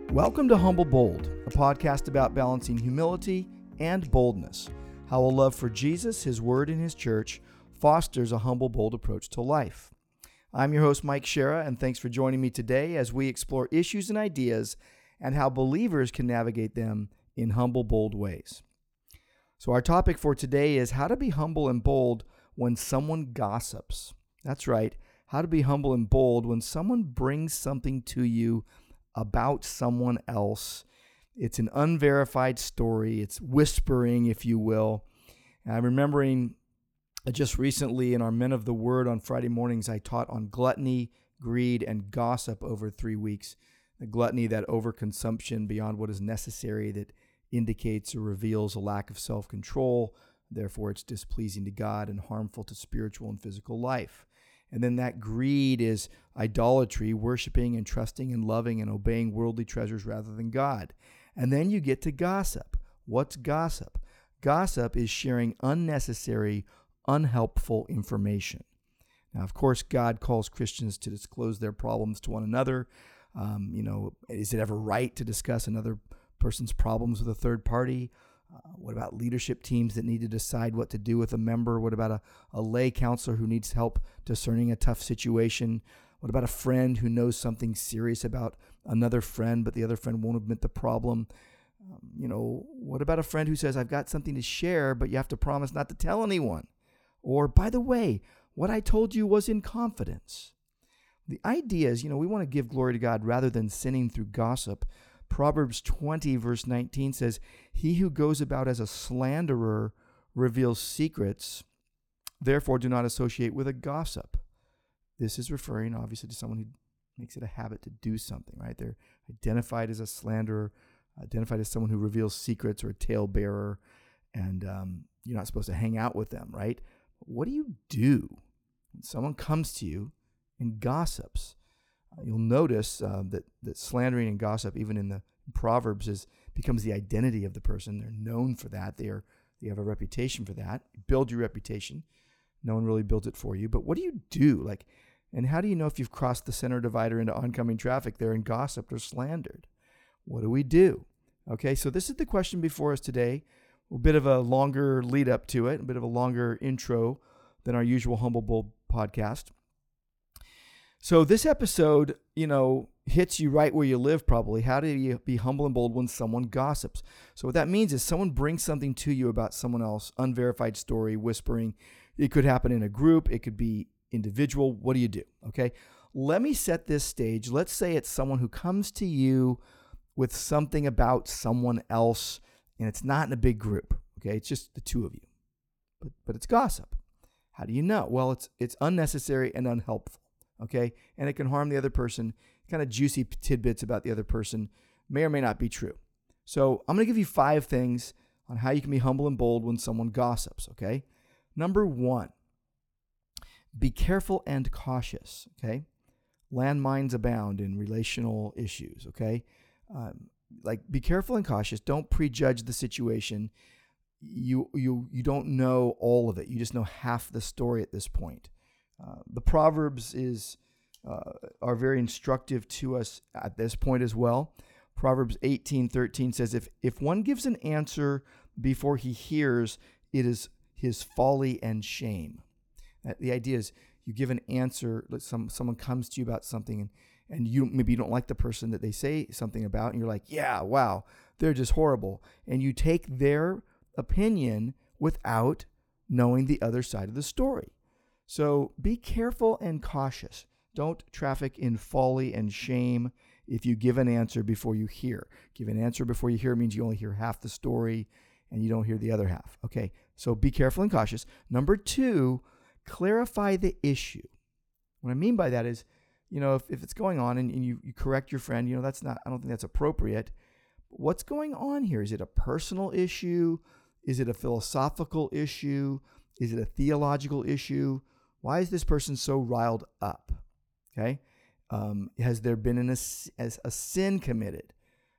Welcome to Humble Bold, a podcast about balancing humility and boldness, how a love for Jesus, His Word, and His church fosters a humble, bold approach to life. I'm your host, Mike Shera, and thanks for joining me today as we explore issues and ideas and how believers can navigate them in humble, bold ways. So our topic for today is how to be humble and bold when someone gossips. That's right, how to be humble and bold when someone brings something to you about someone else. It's an unverified story. It's whispering, if you will. And I'm remembering just recently in our Men of the Word on Friday mornings, I taught on gluttony, greed, and gossip over 3 weeks. The gluttony, that overconsumption beyond what is necessary that indicates or reveals a lack of self-control. Therefore, it's displeasing to God and harmful to spiritual and physical life. And then that greed is idolatry, worshiping and trusting and loving and obeying worldly treasures rather than God. And then you get to gossip. What's gossip? Gossip is sharing unnecessary, unhelpful information. Now, of course, God calls Christians to disclose their problems to one another. Is it ever right to discuss another person's problems with a third party? What about leadership teams that need to decide what to do with a member? What about a lay counselor who needs help discerning a tough situation? What about a friend who knows something serious about another friend, but the other friend won't admit the problem? What about a friend who says, I've got something to share, but you have to promise not to tell anyone? Or, by the way, what I told you was in confidence. The idea is, we want to give glory to God rather than sinning through gossip. Proverbs 20, verse 19 says, "He who goes about as a slanderer reveals secrets. Therefore, do not associate with a gossip." This is referring, obviously, to someone who makes it a habit to do something, right? They're identified as a slanderer, identified as someone who reveals secrets or a talebearer, and you're not supposed to hang out with them, right? What do you do when someone comes to you and gossips? You'll notice that slandering and gossip, even in the Proverbs, becomes the identity of the person. They're known for that. They have a reputation for that. You build your reputation. No one really builds it for you. But what do you do? And how do you know if you've crossed the center divider into oncoming traffic there and gossiped or slandered? What do we do? Okay, so this is the question before us today. A bit of a longer lead up to it, a bit of a longer intro than our usual Humble Bold podcast. So this episode, hits you right where you live probably. How do you be humble and bold when someone gossips? So what that means is someone brings something to you about someone else, unverified story, whispering. It could happen in a group. It could be individual. What do you do? Okay, let me set this stage. Let's say it's someone who comes to you with something about someone else, and it's not in a big group. Okay, it's just the two of you, but it's gossip. How do you know? Well, it's unnecessary and unhelpful. Okay, and it can harm the other person. Kind of juicy tidbits about the other person may or may not be true. So I'm going to give you 5 things on how you can be humble and bold when someone gossips. Okay, number 1, be careful and cautious. Okay, landmines abound in relational issues. Okay, be careful and cautious. Don't prejudge the situation. You don't know all of it. You just know half the story at this point. The Proverbs are very instructive to us at this point as well. Proverbs 18:13 says, if one gives an answer before he hears, it is his folly and shame. The idea is you give an answer, someone comes to you about something, and maybe you don't like the person that they say something about, and you're like, yeah, wow, they're just horrible. And you take their opinion without knowing the other side of the story. So be careful and cautious. Don't traffic in folly and shame if you give an answer before you hear. Give an answer before you hear means you only hear half the story and you don't hear the other half. Okay, so be careful and cautious. Number 2, clarify the issue. What I mean by that is, if it's going on and you correct your friend, I don't think that's appropriate. But what's going on here? Is it a personal issue? Is it a philosophical issue? Is it a theological issue? Why is this person so riled up? Okay, has there been a sin committed?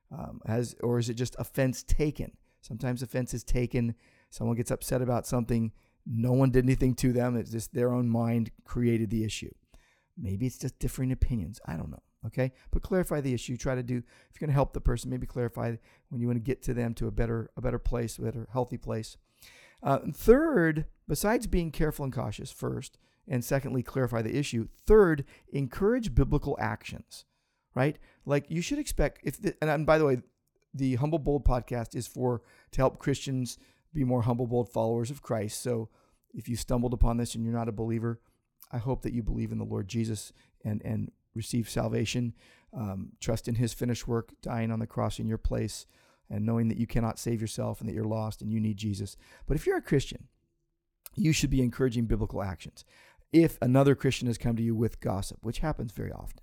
Or is it just offense taken? Sometimes offense is taken. Someone gets upset about something. No one did anything to them. It's just their own mind created the issue. Maybe it's just differing opinions. I don't know. okay? But clarify the issue. Try to do, if you're going to help the person, maybe clarify when you want to get to them to a better place, a better, healthy place. Third, besides being careful and cautious first, and secondly, clarify the issue. Third, encourage biblical actions, right? Like you should expect, and by the way, the Humble Bold podcast is to help Christians be more humble, bold followers of Christ. So if you stumbled upon this and you're not a believer, I hope that you believe in the Lord Jesus and receive salvation, trust in his finished work, dying on the cross in your place, and knowing that you cannot save yourself and that you're lost and you need Jesus. But if you're a Christian, you should be encouraging biblical actions. If another Christian has come to you with gossip, which happens very often,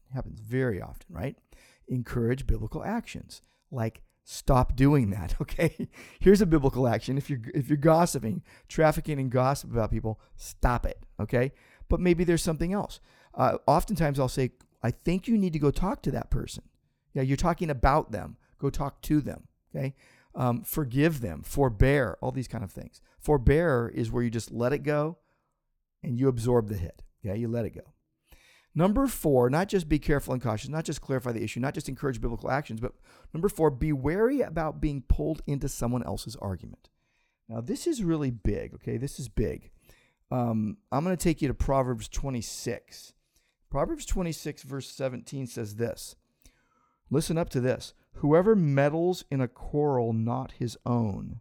right? Encourage biblical actions, like stop doing that, okay? Here's a biblical action. If you're gossiping, trafficking in gossip about people, stop it, okay? But maybe there's something else. Oftentimes I'll say, I think you need to go talk to that person. Yeah, you're talking about them. Go talk to them, okay? Forgive them, forbear, all these kind of things. Forbear is where you just let it go and you absorb the hit, okay? You let it go. Number 4, not just be careful and cautious, not just clarify the issue, not just encourage biblical actions, but number 4, be wary about being pulled into someone else's argument. Now, this is really big, okay? This is big. I'm going to take you to Proverbs 26. Proverbs 26, verse 17 says this. Listen up to this. Whoever meddles in a quarrel not his own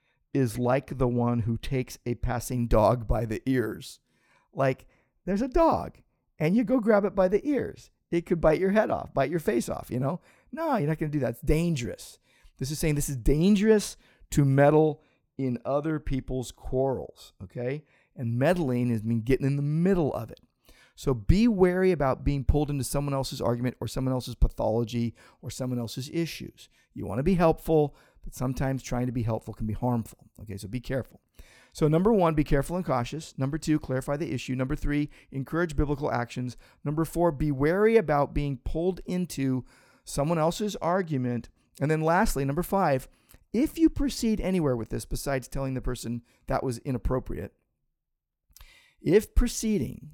is like the one who takes a passing dog by the ears. Like, there's a dog, and you go grab it by the ears. It could bite your head off, bite your face off, you know? No, you're not going to do that. It's dangerous. This is saying this is dangerous to meddle in other people's quarrels, okay? And meddling is getting in the middle of it. So be wary about being pulled into someone else's argument or someone else's pathology or someone else's issues. You want to be helpful, but sometimes trying to be helpful can be harmful. Okay, so be careful. So number 1, be careful and cautious. Number 2, clarify the issue. Number 3, encourage biblical actions. Number 4, be wary about being pulled into someone else's argument. And then lastly, number 5, if you proceed anywhere with this besides telling the person that was inappropriate, if proceeding,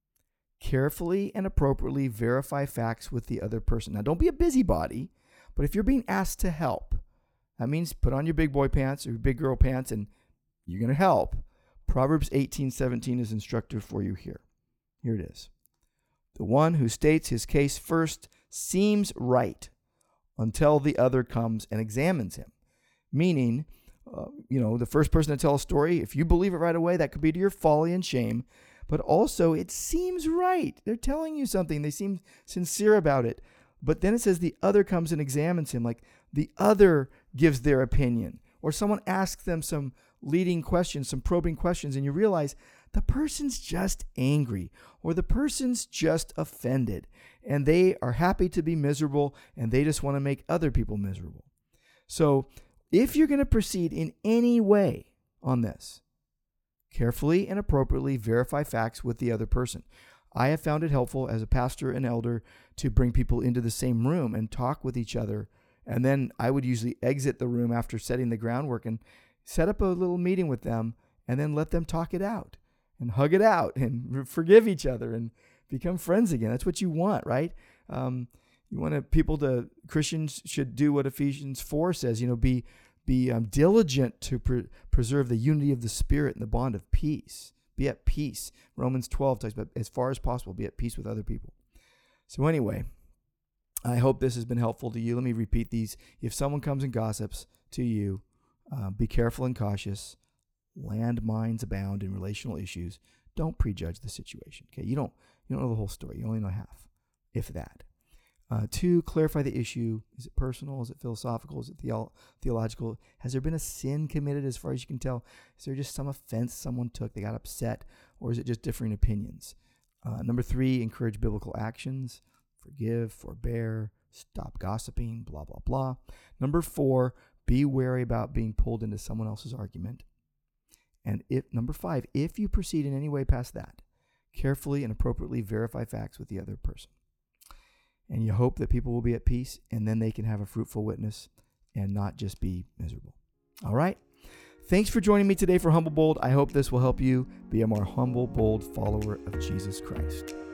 carefully and appropriately verify facts with the other person. Now, don't be a busybody, but if you're being asked to help, that means put on your big boy pants or your big girl pants and you're going to help. Proverbs 18:17 is instructive for you here. Here it is. The one who states his case first seems right until the other comes and examines him. Meaning, the first person to tell a story, if you believe it right away, that could be to your folly and shame. But also, it seems right. They're telling you something. They seem sincere about it. But then it says the other comes and examines him, like the other gives their opinion. Or someone asks them some leading questions, some probing questions, and you realize the person's just angry or the person's just offended. And they are happy to be miserable and they just want to make other people miserable. So if you're going to proceed in any way on this, carefully and appropriately verify facts with the other person. I have found it helpful as a pastor and elder to bring people into the same room and talk with each other. And then I would usually exit the room after setting the groundwork and set up a little meeting with them and then let them talk it out and hug it out and forgive each other and become friends again. That's what you want, right? You want Christians should do what Ephesians 4 says, be diligent to preserve the unity of the Spirit and the bond of peace. Be at peace. Romans 12 talks about as far as possible, be at peace with other people. So anyway, I hope this has been helpful to you. Let me repeat these. If someone comes and gossips to you, be careful and cautious. Landmines abound in relational issues. Don't prejudge the situation. Okay, you don't know the whole story. You only know half, if that. 2, clarify the issue. Is it personal? Is it philosophical? Is it theological? Has there been a sin committed as far as you can tell? Is there just some offense someone took, they got upset, or is it just differing opinions? Number 3, encourage biblical actions. Forgive, forbear, stop gossiping, blah, blah, blah. Number 4, be wary about being pulled into someone else's argument. And number 5, if you proceed in any way past that, carefully and appropriately verify facts with the other person. And you hope that people will be at peace and then they can have a fruitful witness and not just be miserable. All right. Thanks for joining me today for Humble Bold. I hope this will help you be a more humble, bold follower of Jesus Christ.